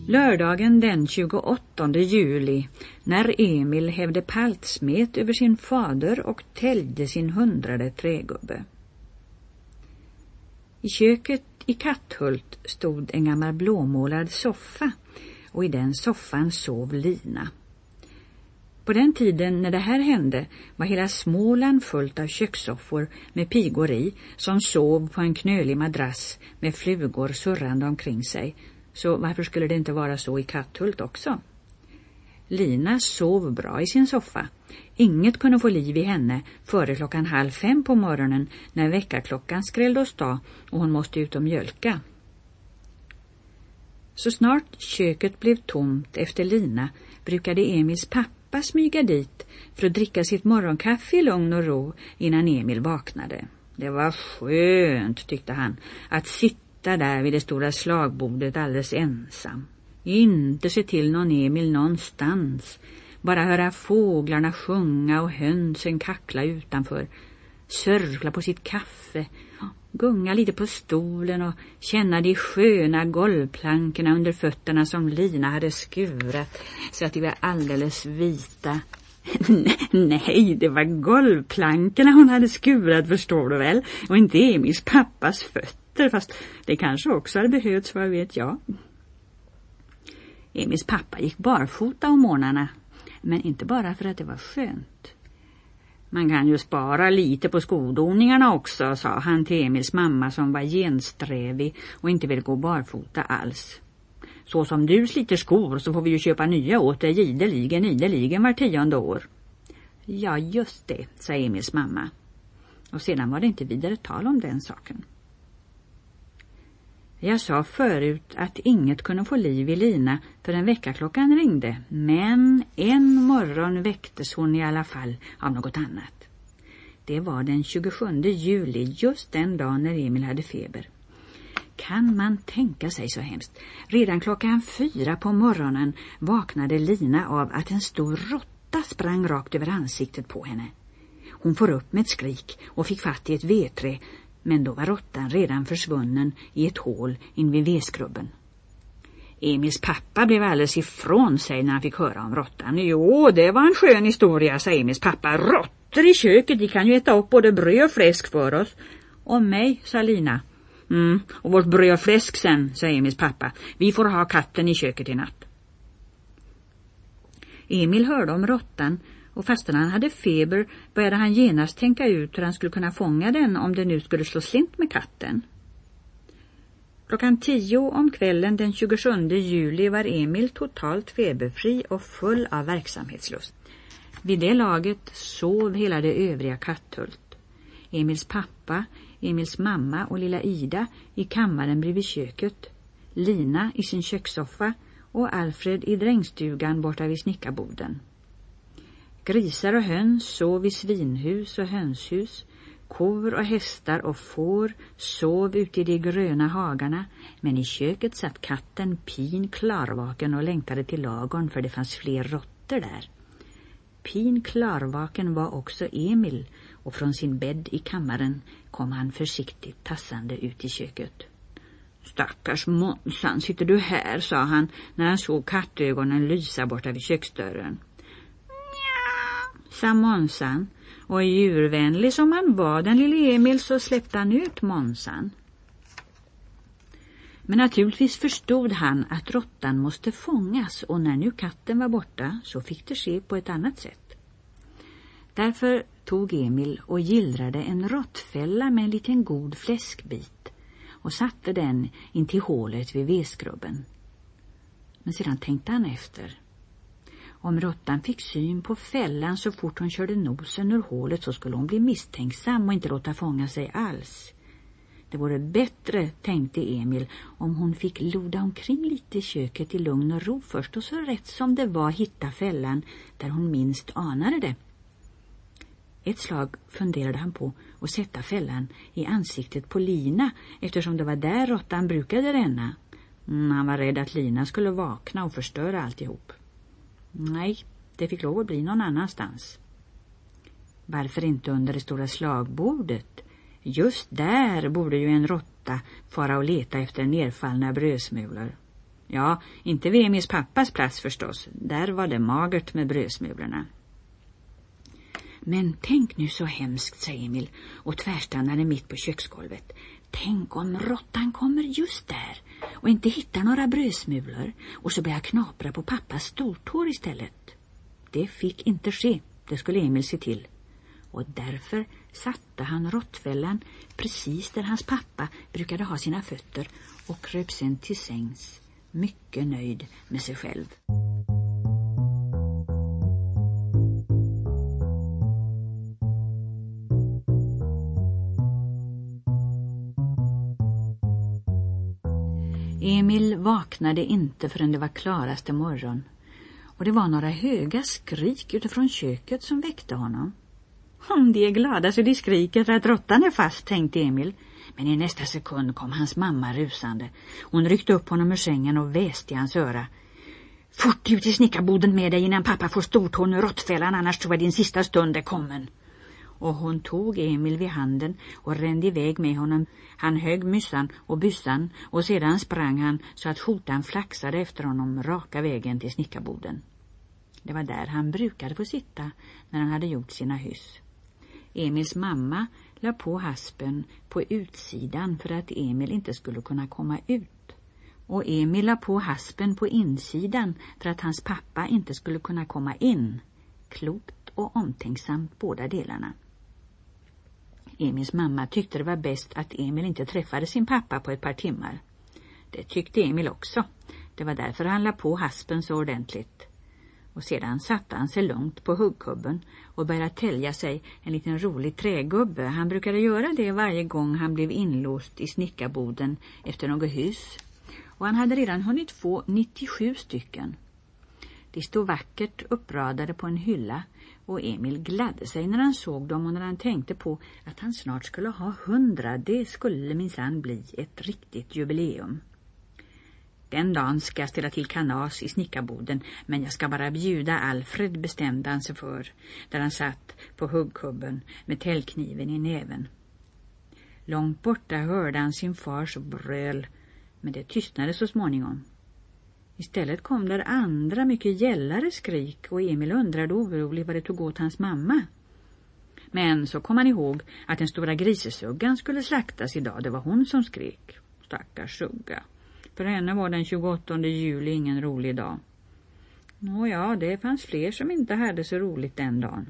Lördagen den 28 juli, när Emil hävde paltsmet över sin fader och täljde sin 100:e trägubbe. I köket i Katthult stod en gammal blåmålad soffa och i den soffan sov Lina. På den tiden när det här hände var hela Småland fullt av kökssoffor med pigor i som sov på en knölig madrass med flugor surrande omkring sig. Så varför skulle det inte vara så i Katthult också? Lina sov bra i sin soffa. Inget kunde få liv i henne före 4:30 på morgonen när väckarklockan skrällde åstad och hon måste ut och mjölka. Så snart köket blev tomt efter Lina brukade Emils pappa smyga dit för att dricka sitt morgonkaffe i lugn och ro innan Emil vaknade. Det var skönt, tyckte han, att sitta där vid det stora slagbordet alldeles ensam. Inte se till någon Emil någonstans. Bara höra fåglarna sjunga och hönsen kackla utanför. Sörkla på sitt kaffe. Gunga lite på stolen och känna de sköna golvplankorna under fötterna som Lina hade skurat så att de var alldeles vita. Nej, det var golvplankorna hon hade skurat, förstår du väl? Och inte Emils pappas fötter, fast det kanske också hade behövts, vad vet jag. Emils pappa gick barfota om morgnarna, men inte bara för att det var skönt. Man kan ju spara lite på skodoningarna också, sa han till Emils mamma som var gensträvig och inte ville gå barfota alls. Så som du sliter skor så får vi ju köpa nya åt dig ideligen var 10:e år. Ja, just det, sa Emils mamma. Och sedan var det inte vidare tal om den saken. Jag sa förut att inget kunde få liv i Lina förrän väckarklockan ringde, men en morgon väcktes hon i alla fall av något annat. Det var den 27 juli, just den dagen när Emil hade feber. Kan man tänka sig så hemskt? Redan 4:00 på morgonen vaknade Lina av att en stor råtta sprang rakt över ansiktet på henne. Hon får upp med ett skrik och fick fatt i ett vedträ, men då var råttan redan försvunnen i ett hål invid vedskrubben. Emils pappa blev alldeles ifrån sig när han fick höra om råttan. Jo, det var en skön historia, sa Emils pappa. Råttor i köket, de kan ju äta upp både bröd och fläsk för oss. Och mig, sa Lina. Och vårt bröd och fläsk sen, sa Emils pappa. Vi får ha katten i köket i natt. Emil hörde om råttan, och fastän han hade feber började han genast tänka ut hur han skulle kunna fånga den om det nu skulle slå slint med katten. 10:00 om kvällen den 27 juli var Emil totalt feberfri och full av verksamhetslust. Vid det laget sov hela det övriga Katthult. Emils pappa, Emils mamma och lilla Ida i kammaren bredvid köket, Lina i sin kökssoffa och Alfred i drängstugan borta vid snickarboden. Grisar och höns sov i svinhus och hönshus. Kor och hästar och får sov ute i de gröna hagarna, men i köket satt katten pin klarvaken och längtade till lagorn för det fanns fler råttor där. Pin klarvaken var också Emil, och från sin bädd i kammaren kom han försiktigt tassande ut i köket. Stackars Månsan, sitter du här, sa han när han såg kattögonen lysa borta vid köksdörren. Nja, sa Månsan. Och djurvänlig som han var, den lille Emil, så släppte han ut Månsan. Men naturligtvis förstod han att råttan måste fångas, och när nu katten var borta så fick det ske på ett annat sätt. Därför tog Emil och gillrade en råttfälla med en liten god fläskbit och satte den in till hålet vid vedskrubben. Men sedan tänkte han efter. Om råttan fick syn på fällan så fort hon körde nosen ur hålet så skulle hon bli misstänksam och inte låta fånga sig alls. Det vore bättre, tänkte Emil, om hon fick loda omkring lite i köket i lugn och ro först och så rätt som det var hitta fällan där hon minst anade det. Ett slag funderade han på att sätta fällan i ansiktet på Lina eftersom det var där råttan brukade ränna. Han var rädd att Lina skulle vakna och förstöra alltihop. Nej, det fick lov att bli någon annanstans. Varför inte under det stora slagbordet? Just där borde ju en råtta fara och leta efter nerfallna brödsmulor. Ja, inte vid Emils pappas plats förstås. Där var det magert med brödsmulorna. Men tänk nu så hemskt, sa Emil och tvärstannade mitt på köksgolvet. Tänk om råttan kommer just där och inte hittar några brödsmulor och så börjar knapra på pappas stortår istället. Det fick inte ske, det skulle Emil se till. Och därför satte han råttfällan precis där hans pappa brukade ha sina fötter och kröp sen till sängs, mycket nöjd med sig själv. Emil vaknade inte förrän det var klaraste morgon. Och det var några höga skrik utifrån köket som väckte honom. Om de är glada så de skriker för att råttan är fast, tänkte Emil. Men i nästa sekund kom hans mamma rusande. Hon ryckte upp honom ur sängen och väste i hans öra. Fort ut i snickarboden med dig innan pappa får stortån ur råttfällan, annars tror jag din sista stund är kommen. Och hon tog Emil vid handen och rände iväg med honom. Han högg myssan och byssan och sedan sprang han så att skjortan flaxade efter honom raka vägen till snickarboden. Det var där han brukade få sitta när han hade gjort sina hyss. Emils mamma la på haspen på utsidan för att Emil inte skulle kunna komma ut. Och Emil la på haspen på insidan för att hans pappa inte skulle kunna komma in. Klokt och omtänksamt båda delarna. Emils mamma tyckte det var bäst att Emil inte träffade sin pappa på ett par timmar. Det tyckte Emil också. Det var därför han la på haspen så ordentligt. Och sedan satte han sig lugnt på huggkubben och började tälja sig en liten rolig trägubbe. Han brukade göra det varje gång han blev inlåst i snickarboden efter något hus. Och han hade redan hunnit få 97 stycken. De stod vackert uppradade på en hylla och Emil gladde sig när han såg dem och när han tänkte på att han snart skulle ha 100. Det skulle minsann bli ett riktigt jubileum. Den dagen ska jag ställa till kanas i snickarboden, men jag ska bara bjuda Alfred, bestämde han sig för, där han satt på huggkubben med täljkniven i näven. Långt borta hörde han sin fars bröl, men det tystnade så småningom. Istället kom där andra mycket gällare skrik och Emil undrade orolig vad det tog åt hans mamma. Men så kom han ihåg att den stora grisesuggan skulle slaktas idag. Det var hon som skrek. Stackars sugga. För henne var den 28 juli ingen rolig dag. Nåja, det fanns fler som inte hade så roligt den dagen.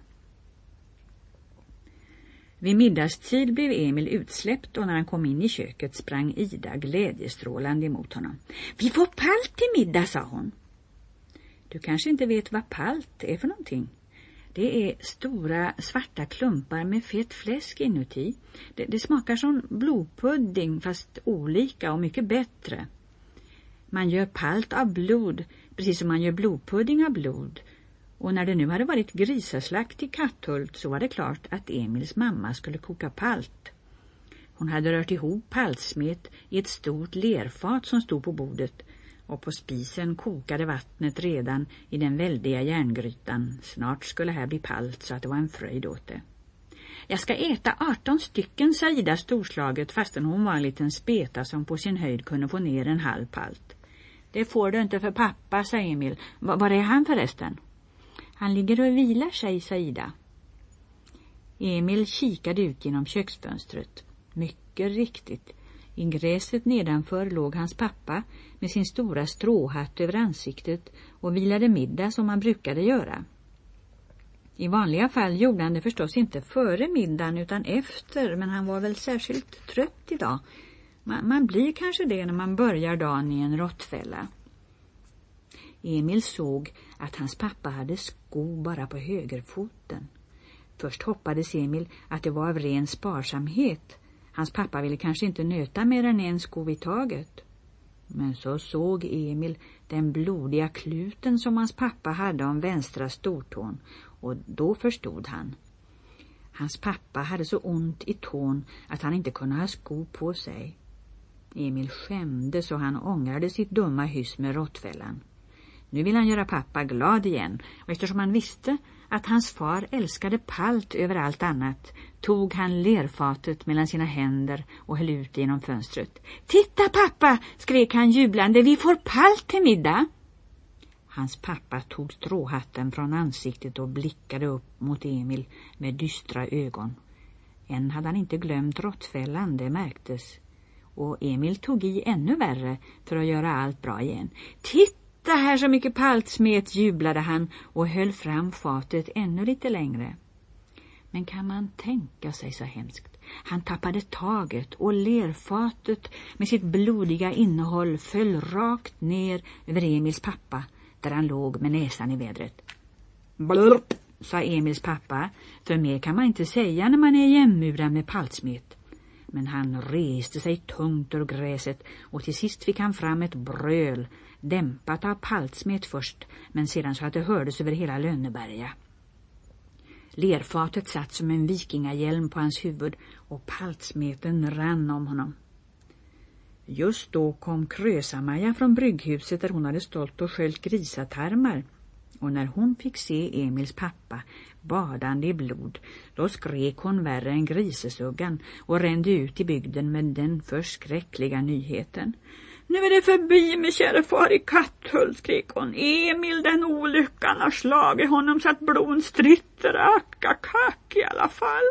Vid middagstid blev Emil utsläppt och när han kom in i köket sprang Ida glädjestrålande emot honom. Vi får palt till middag, sa hon. Du kanske inte vet vad palt är för någonting. Det är stora svarta klumpar med fett fläsk inuti. Det smakar som blodpudding fast olika och mycket bättre. Man gör palt av blod, precis som man gör blodpudding av blod. Och när det nu hade varit grisaslakt i Katthult så var det klart att Emils mamma skulle koka palt. Hon hade rört ihop paltsmet i ett stort lerfat som stod på bordet. Och på spisen kokade vattnet redan i den väldiga järngrytan. Snart skulle här bli palt så att det var en fröjd åt det. Jag ska äta 18 stycken, sa Ida storslaget, fastän hon var en liten speta som på sin höjd kunde få ner en halv palt. Det får du inte för pappa, sa Emil. Var är han förresten? Han ligger och vilar sig, sa Ida. Emil kikade ut genom köksfönstret. Mycket riktigt. I gräset nedanför låg hans pappa med sin stora stråhatt över ansiktet och vilade middag som han brukade göra. I vanliga fall gjorde han det förstås inte före middagen utan efter, men han var väl särskilt trött idag. Man blir kanske det när man börjar dagen i en råttfälla. Emil såg att hans pappa hade sko bara på högerfoten. Först hoppades Emil att det var av ren sparsamhet. Hans pappa ville kanske inte nöta mer än en sko i taget. Men så såg Emil den blodiga kluten som hans pappa hade om vänstra stortån och då förstod han. Hans pappa hade så ont i tån att han inte kunde ha sko på sig. Emil skämde så han ångrade sitt dumma hyss med råttfällan. Nu vill han göra pappa glad igen och eftersom han visste att hans far älskade palt över allt annat tog han lerfatet mellan sina händer och höll ut genom fönstret. Titta pappa, skrek han jublande, vi får palt till middag. Hans pappa tog stråhatten från ansiktet och blickade upp mot Emil med dystra ögon. Än hade han inte glömt råttfällan, det märktes. Och Emil tog i ännu värre för att göra allt bra igen. Titta här så mycket paltsmet, jublade han och höll fram fatet ännu lite längre. Men kan man tänka sig så hemskt? Han tappade taget och lerfatet med sitt blodiga innehåll föll rakt ner över Emils pappa där han låg med näsan i vädret. Blurp, sa Emils pappa, för mer kan man inte säga när man är jämmurad med paltsmet. Men han reste sig tungt ur gräset och till sist fick han fram ett bröl, dämpat av paltsmet först, men sedan så att det hördes över hela Lönneberga. Lerfatet satt som en vikingahjälm på hans huvud och paltsmeten rann om honom. Just då kom Krösa-Maja från brygghuset där hon hade stått och sköljt grisatarmar. Och när hon fick se Emils pappa badande i blod, då skrek hon värre än grisesuggan och rände ut i bygden med den förskräckliga nyheten. Nu är det förbi med kära far i Katthult, skrek hon. Emil, den olyckan har slagit honom så att blod stritter, kack i alla fall.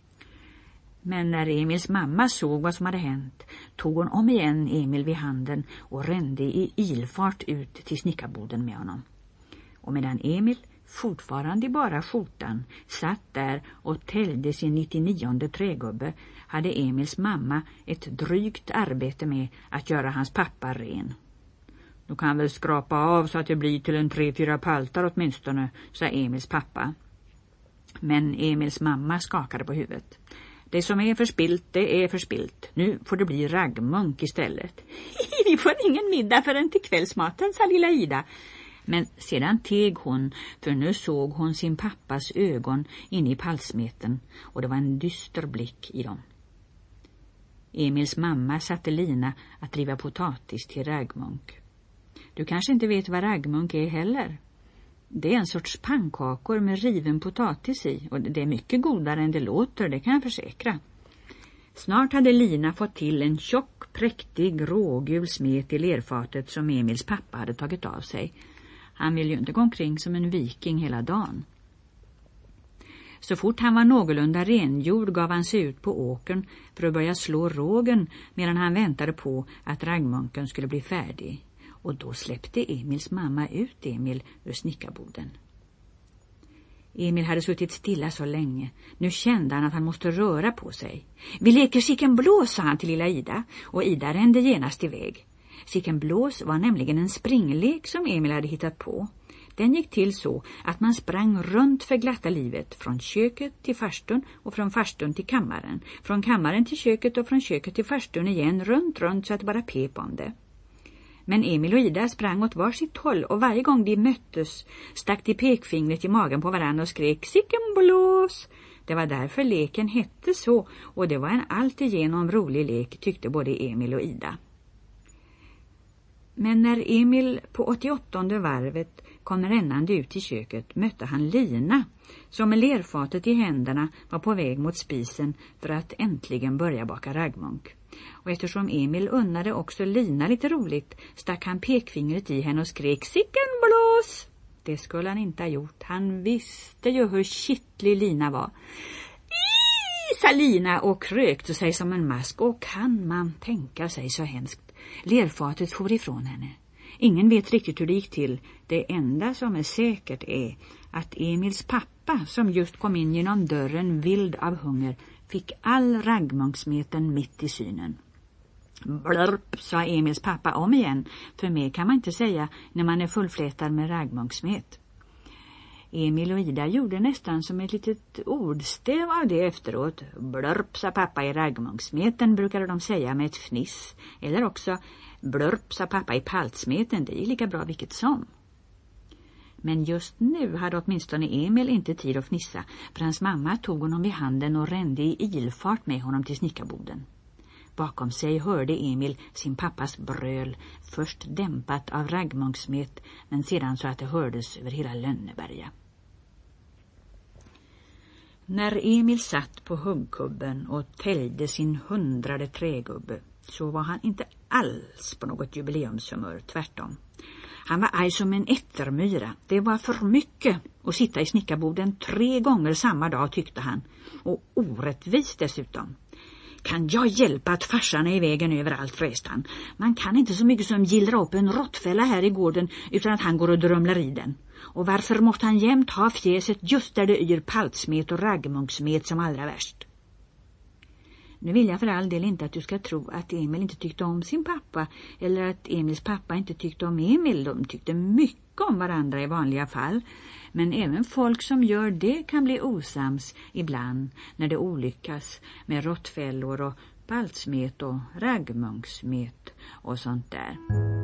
Men när Emils mamma såg vad som hade hänt tog hon om igen Emil vid handen och rände i ilfart ut till snickarboden med honom. Och medan Emil, fortfarande i bara skjortan, satt där och täljde sin 99:e trägubbe hade Emils mamma ett drygt arbete med att göra hans pappa ren. Du kan väl skrapa av så att det blir till en 3-4 paltar åtminstone, sa Emils pappa. Men Emils mamma skakade på huvudet. Det som är förspilt, det är förspilt. Nu får det bli raggmunk istället. Vi får ingen middag förrän till kvällsmaten, sa lilla Ida. Men sedan teg hon, för nu såg hon sin pappas ögon inne i palsmeten och det var en dyster blick i dem. Emils mamma satte Lina att driva potatis till raggmunk. Du kanske inte vet vad raggmunk är heller. Det är en sorts pannkakor med riven potatis i och det är mycket godare än det låter, det kan jag försäkra. Snart hade Lina fått till en tjock, präktig, rågul smet i lerfatet som Emils pappa hade tagit av sig. Han ville ju inte gå omkring som en viking hela dagen. Så fort han var någorlunda rengjord gav han sig ut på åkern för att börja slå rågen medan han väntade på att raggmunken skulle bli färdig. Och då släppte Emils mamma ut Emil ur snickarboden. Emil hade suttit stilla så länge. Nu kände han att han måste röra på sig. Vi leker sicken blås, sa han till lilla Ida, och Ida rände genast iväg. Sicken blås var nämligen en springlek som Emil hade hittat på. Den gick till så att man sprang runt för glatta livet från köket till farstun och från farstun till kammaren. Från kammaren till köket och från köket till farstun igen runt så att det bara pep om det. Men Emil och Ida sprang åt varsitt håll och varje gång de möttes stack de pekfingret i magen på varandra och skrek sicken blås. Det var därför leken hette så och det var en alltigenom rolig lek tyckte både Emil och Ida. Men när Emil på 88:e varvet kom rännande ut i köket mötte han Lina som med lerfatet i händerna var på väg mot spisen för att äntligen börja baka raggmunk. Och eftersom Emil unnade också Lina lite roligt stack han pekfingret i henne och skrek sicken blås. Det skulle han inte ha gjort. Han visste ju hur kittlig Lina var. Sa Lina och krökte sig som en mask och kan man tänka sig så hemskt. Lerfatet for ifrån henne. Ingen vet riktigt hur det gick till. Det enda som är säkert är att Emils pappa som just kom in genom dörren vild av hunger fick all raggmunksmeten mitt i synen. Blurp, sa Emils pappa om igen, för mer kan man inte säga när man är fullflätad med raggmunksmet. Emil och Ida gjorde nästan som ett litet ordstäv av det efteråt. Blurp, sa pappa i raggmunksmeten, brukade de säga med ett fniss. Eller också blurp, sa pappa i paltsmeten, det är lika bra vilket som. Men just nu hade åtminstone Emil inte tid att fnissa, för hans mamma tog honom vid handen och rände i ilfart med honom till snickarboden. Bakom sig hörde Emil sin pappas bröl, först dämpat av raggmunksmet, men sedan så att det hördes över hela Lönneberga. När Emil satt på huggkubben och täljde sin 100:e trägubbe så var han inte alls på något jubileumshumör, tvärtom. Han var arg som en ättermyra. Det var för mycket att sitta i snickarboden 3 gånger samma dag, tyckte han. Och orättvist dessutom. Kan jag hjälpa att farsan är i vägen överallt, fräste han. Man kan inte så mycket som gillra upp en råttfälla här i gården utan att han går och drömlar i den. Och varför måste han jämt ha fjäset just där det yr paltsmet och raggmunksmet som allra värst? Nu vill jag för all del inte att du ska tro att Emil inte tyckte om sin pappa eller att Emils pappa inte tyckte om Emil. De tyckte mycket om varandra i vanliga fall. Men även folk som gör det kan bli osams ibland när det olyckas med råttfällor och paltsmet och raggmunksmet och sånt där.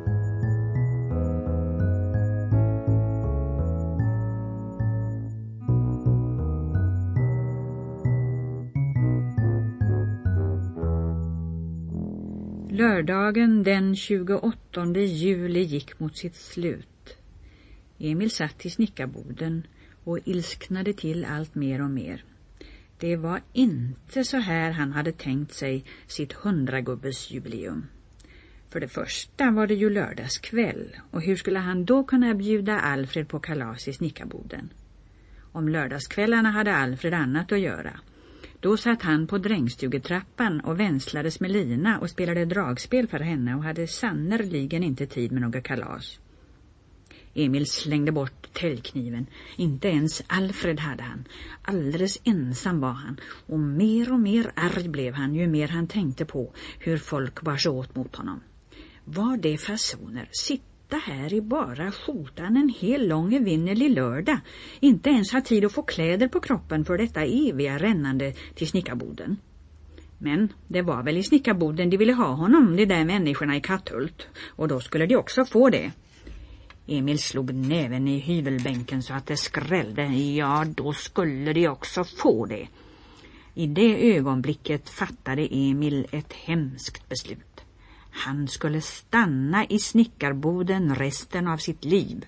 Lördagen den 28 juli gick mot sitt slut. Emil satt i snickarboden och ilsknade till allt mer och mer. Det var inte så här han hade tänkt sig sitt 100-gubbes jubileum. För det första var det ju lördagskväll, och hur skulle han då kunna bjuda Alfred på kalas i snickarboden? Om lördagskvällarna hade Alfred annat att göra. Då satt han på drängstugetrappan och vänslades med Lina och spelade dragspel för henne och hade sannerligen inte tid med några kalas. Emil slängde bort täljkniven. Inte ens Alfred hade han. Alldeles ensam var han, och mer arg blev han ju mer han tänkte på hur folk bar sig åt mot honom. Var det fasoner? Sitta här i bara skjortan en hel lång evinnerlig lördag. Inte ens ha tid att få kläder på kroppen för detta eviga rännande till snickarboden. Men det var väl i snickarboden de ville ha honom, de där människorna i Katthult. Och då skulle de också få det. Emil slog näven i hyvelbänken så att det skrällde. Ja, då skulle de också få det. I det ögonblicket fattade Emil ett hemskt beslut. Han skulle stanna i snickarboden resten av sitt liv.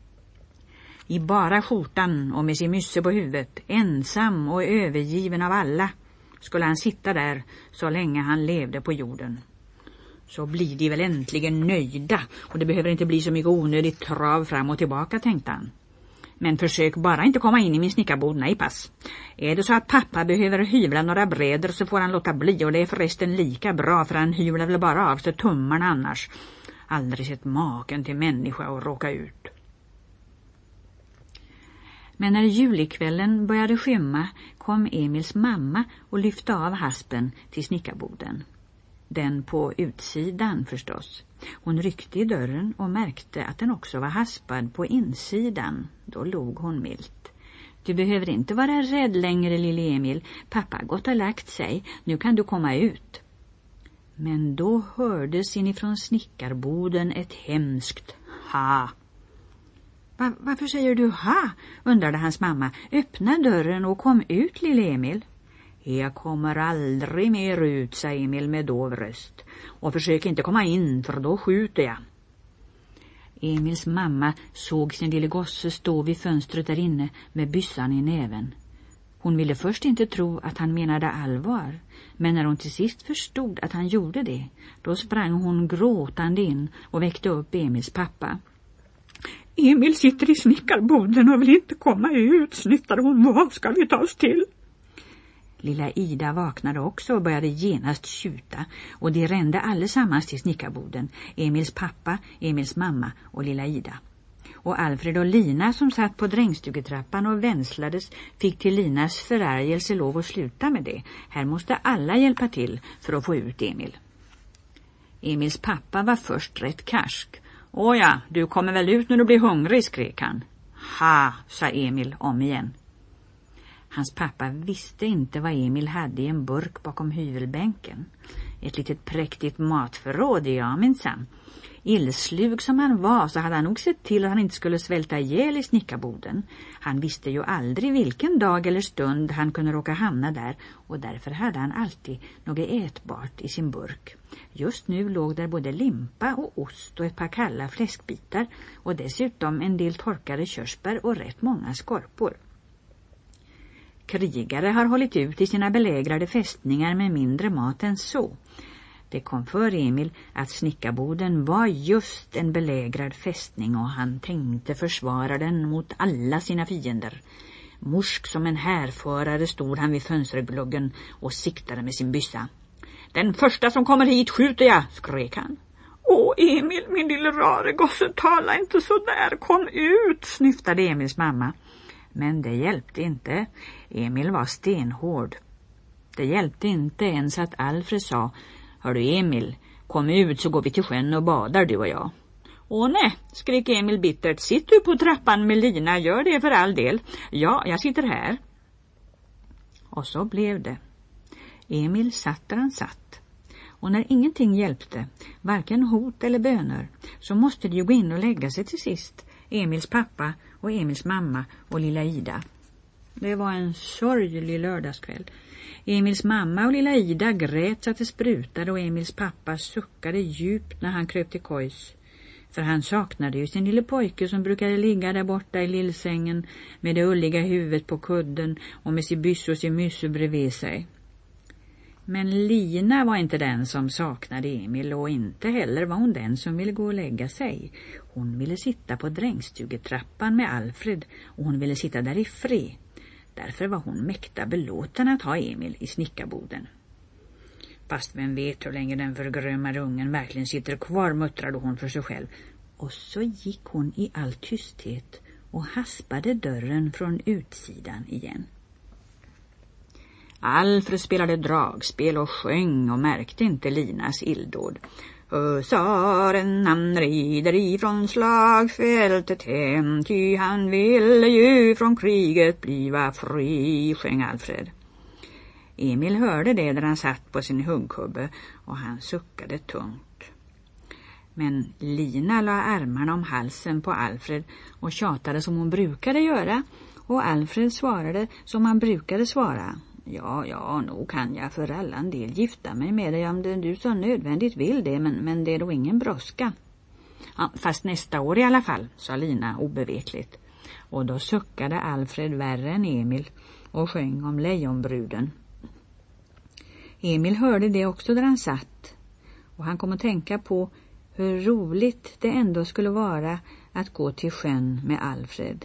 I bara skjortan och med sin mysse på huvudet, ensam och övergiven av alla, skulle han sitta där så länge han levde på jorden. Så blir de väl äntligen nöjda, och det behöver inte bli så mycket onödigt trav fram och tillbaka, tänkte han. Men försök bara inte komma in i min snickarbod, nej pass. Är det så att pappa behöver hyvla några brädor så får han låta bli, och det är förresten lika bra, för han hyvlar väl bara av sig tummarna annars. Aldrig sett maken till människa att råka ut. Men när julikvällen började skymma kom Emils mamma och lyfte av haspen till snickarboden. Den på utsidan förstås. Hon ryckte i dörren och märkte att den också var haspad på insidan. Då log hon milt. Du behöver inte vara rädd längre, lille Emil. Pappa har gått och lagt sig. Nu kan du komma ut. Men då hördes inifrån snickarboden ett hemskt ha. Varför säger du ha? Undrade hans mamma. Öppna dörren och kom ut, lille Emil. Jag kommer aldrig mer ut, sa Emil med dov röst. Och försök inte komma in, för då skjuter jag. Emils mamma såg sin lille gosse stå vid fönstret där inne med byssan i näven. Hon ville först inte tro att han menade allvar, men när hon till sist förstod att han gjorde det, då sprang hon gråtande in och väckte upp Emils pappa. Emil sitter i snickarboden och vill inte komma ut, snyttade hon. Vad ska vi ta oss till? Lilla Ida vaknade också och började genast tjuta, och de rände allesammans till snickarboden. Emils pappa, Emils mamma och lilla Ida. Och Alfred och Lina som satt på drängstugetrappan och vänslades fick till Linas förargelse lov att sluta med det. Här måste alla hjälpa till för att få ut Emil. Emils pappa var först rätt karsk. Åja, du kommer väl ut när du blir hungrig, skrek han. Ha, sa Emil om igen. Hans pappa visste inte vad Emil hade i en burk bakom hyvelbänken. Ett litet präktigt matförråd, ja minsann. Illslug som han var så hade han nog sett till att han inte skulle svälta ihjäl i snickarboden. Han visste ju aldrig vilken dag eller stund han kunde råka hamna där, och därför hade han alltid något ätbart i sin burk. Just nu låg där både limpa och ost och ett par kalla fläskbitar och dessutom en del torkade körsbär och rätt många skorpor. Krigare har hållit ut i sina belägrade fästningar med mindre mat än så. Det kom för Emil att Snickarboden var just en belägrad fästning och han tänkte försvara den mot alla sina fiender. Morsk som en härförare stod han vid fönstergluggen och siktade med sin byssa. Den första som kommer hit skjuter jag, skrek han. Åh Emil, min lille rare gosse, tala inte så där, kom ut, snyftade Emils mamma. Men det hjälpte inte, Emil var stenhård. Det hjälpte inte ens att Alfred sa, hör du Emil, kom ut så går vi till sjön och badar du och jag. Åh nej, skrek Emil bittert, sitt du på trappan med Lina, gör det för all del. Ja, jag sitter här. Och så blev det. Emil satt där han satt. Och när ingenting hjälpte, varken hot eller böner, så måste de ju gå in och lägga sig till sist. Emils pappa och Emils mamma och lilla Ida. Det var en sorglig lördagskväll. Emils mamma och lilla Ida grät så att det sprutade och Emils pappa suckade djupt när han kröp till kojs. För han saknade ju sin lille pojke som brukade ligga där borta i lillsängen med det ulliga huvudet på kudden och med sin byss och sin mysse bredvid sig. Men Lina var inte den som saknade Emil och inte heller var hon den som ville gå och lägga sig. Hon ville sitta på drängstugetrappan med Alfred och hon ville sitta där i fred. Därför var hon mäkta belåten att ha Emil i Snickarboden. Fast vem vet hur länge den förgrömmade ungen verkligen sitter kvar, muttrade hon för sig själv. Och så gick hon i all tysthet och haspade dörren från utsidan igen. Alfred spelade dragspel och sjöng och märkte inte Linas illdåd. Husaren han rider ifrån slagfältet hem, ty han ville ju från kriget bliva fri, sjöng Alfred. Emil hörde det där han satt på sin huggkubbe och han suckade tungt. Men Lina la armarna om halsen på Alfred och tjatade som hon brukade göra och Alfred svarade som han brukade svara. Ja, nog kan jag för alla en del gifta mig med dig om du så nödvändigt vill det, men det är då ingen brådska. Ja, fast nästa år i alla fall, sa Lina obevekligt. Och då suckade Alfred värre än Emil och sjöng om lejonbruden. Emil hörde det också där han satt och han kom att tänka på hur roligt det ändå skulle vara att gå till sjön med Alfred.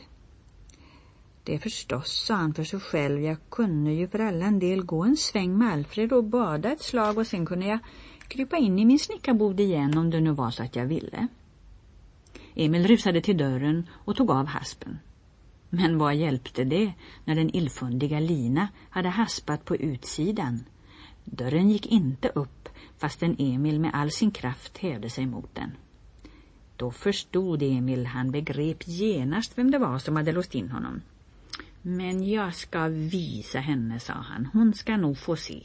Det förstås, sa han för sig själv, jag kunde ju för alla en del gå en sväng med Alfred och bada ett slag och sen kunde jag krypa in i min snickarbod igen om det nu var så att jag ville. Emil rusade till dörren och tog av haspen. Men vad hjälpte det när den illfundiga Lina hade haspat på utsidan? Dörren gick inte upp fastän Emil med all sin kraft hävde sig mot den. Då förstod Emil, han begrep genast vem det var som hade låst in honom. Men jag ska visa henne, sa han. Hon ska nog få se.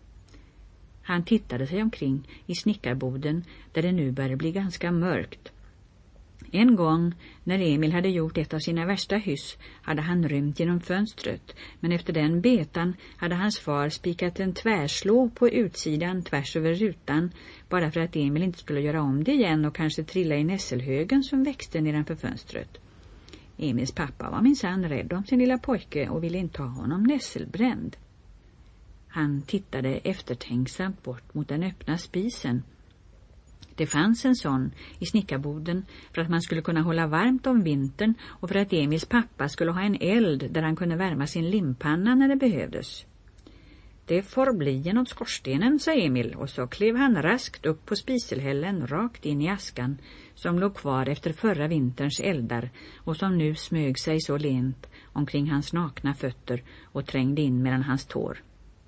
Han tittade sig omkring i snickarboden där det nu började bli ganska mörkt. En gång när Emil hade gjort ett av sina värsta hyss hade han rymt genom fönstret, men efter den betan hade hans far spikat en tvärslå på utsidan tvärs över rutan bara för att Emil inte skulle göra om det igen och kanske trilla i nässelhögen som växte nedanför fönstret. Emils pappa var minsann rädd om sin lilla pojke och ville inte ha honom nässelbränd. Han tittade eftertänksamt bort mot den öppna spisen. Det fanns en sån i snickarboden för att man skulle kunna hålla varmt om vintern och för att Emils pappa skulle ha en eld där han kunde värma sin limpanna när det behövdes. Det får bli genom skorstenen, sa Emil, och så klev han raskt upp på spiselhällen rakt in i askan som låg kvar efter förra vinterns eldar och som nu smög sig så lent omkring hans nakna fötter och trängde in mellan hans tår.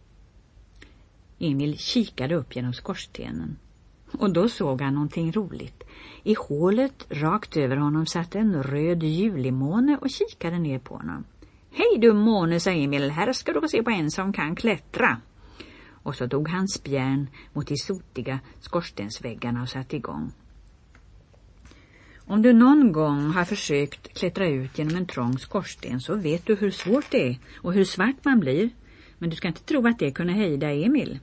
Emil kikade upp genom skorstenen. Och då såg han någonting roligt. I hålet rakt över honom satt en röd julimåne och kikade ner på honom. Hej du måne, sa Emil, här ska du få se på en som kan klättra. Och så tog han spjärn mot de sotiga skorstensväggarna och satte igång. Om du någon gång har försökt klättra ut genom en trång skorsten så vet du hur svårt det är och hur svart man blir. Men du ska inte tro att det kunde hejda Emil.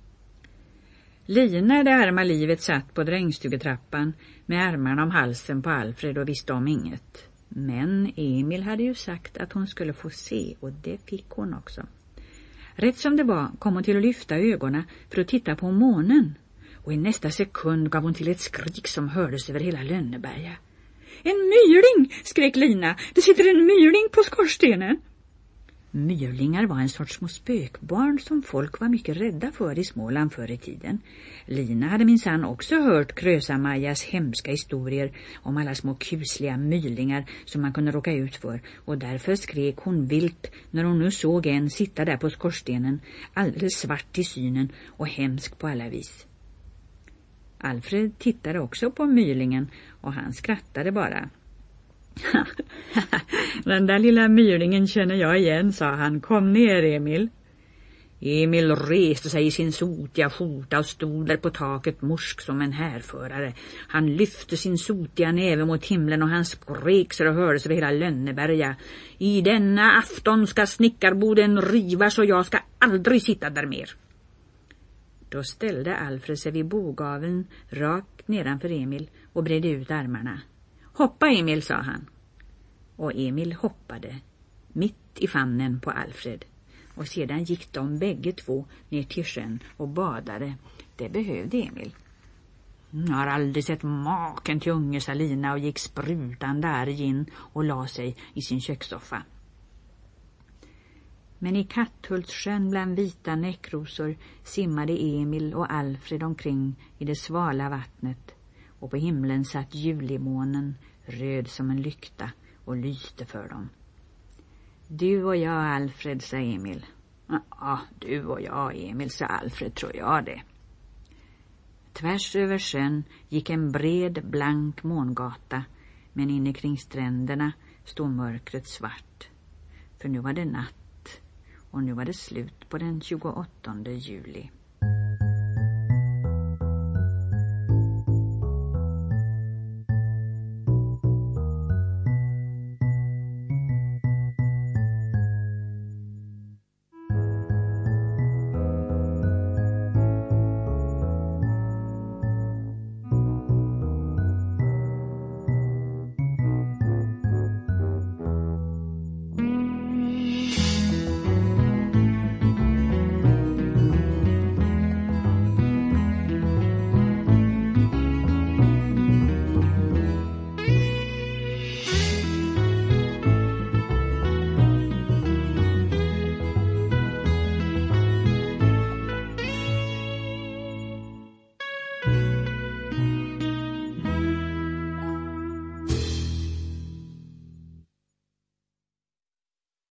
Lina, det arma livet, satt på drängstugetrappan med armarna om halsen på Alfred och visste om inget. Men Emil hade ju sagt att hon skulle få se, och det fick hon också. Rätt som det var kom hon till att lyfta ögonen för att titta på månen. Och i nästa sekund gav hon till ett skrik som hördes över hela Lönneberga. En myrling, skrek Lina. Det sitter en myrling på skorstenen. Myrlingar var en sorts små spökbarn som folk var mycket rädda för i Småland förr i tiden. Lina hade minsann också hört Krösa-Majas hemska historier om alla små kusliga myrlingar som man kunde råka ut för, och därför skrek hon vilt när hon nu såg en sitta där på skorstenen, alldeles svart i synen och hemsk på alla vis. Alfred tittade också på myrlingen och han skrattade bara. Den där lilla myrlingen känner jag igen, sa han. Kom ner, Emil. Emil reste sig i sin sotiga skjorta och stod där på taket morsk som en härförare. Han lyfte sin sotiga näve mot himlen och han skrek så det hördes över hela Lönneberga. I denna afton ska snickarboden rivas och jag ska aldrig sitta där mer. Då ställde Alfred sig vid bogaveln rakt nedanför Emil och bredde ut armarna. Hoppa, Emil, sa han. Och Emil hoppade mitt i famnen på Alfred. Och sedan gick de bägge två ner till sjön och badade. Det behövde Emil. Jag har aldrig sett maken till unge, sa Lina och gick sprutande arg in och la sig i sin kökssoffa. Men i Katthultssjön bland vita näckrosor simmade Emil och Alfred omkring i det svala vattnet. Och på himlen satt julimånen röd som en lykta och lyste för dem. Du och jag, Alfred, sa Emil. Ja, du och jag, Emil, sa Alfred, tror jag det. Tvärs över sjön gick en bred, blank mångata, men inne kring stränderna stod mörkret svart. För nu var det natt och nu var det slut på den 28 juli.